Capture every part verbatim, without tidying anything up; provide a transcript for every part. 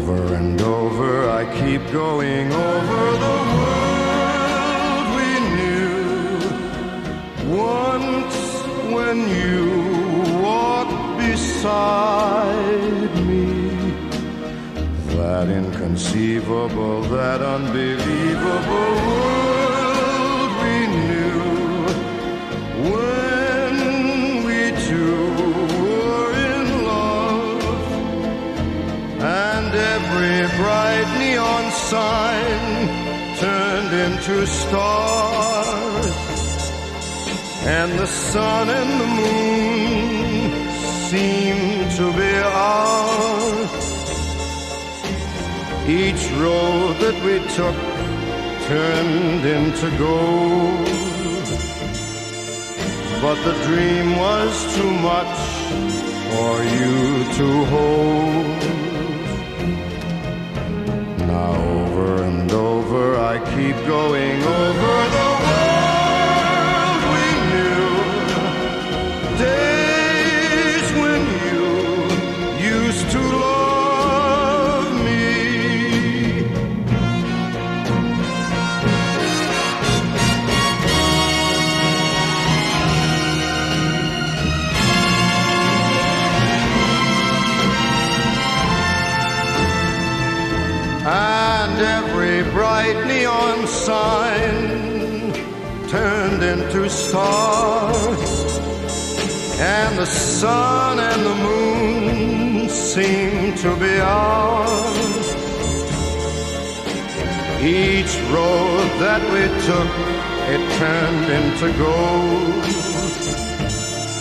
Over and over I keep going over the world we knew. Once when you walked beside me, that inconceivable, that unbelievable world we knew. When we two were in love, and every bright neon sign turned into stars, and the sun and the moon seemed to be ours. Each road that we took turned into gold, but the dream was too much for you to hold. Now over and over I keep going over the world we knew. Days when you used to love me. And every bright neon sign turned into stars, and the sun and the moon seemed to be ours. Each road that we took, it turned into gold,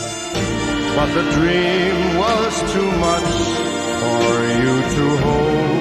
but the dream was too much for you to hold.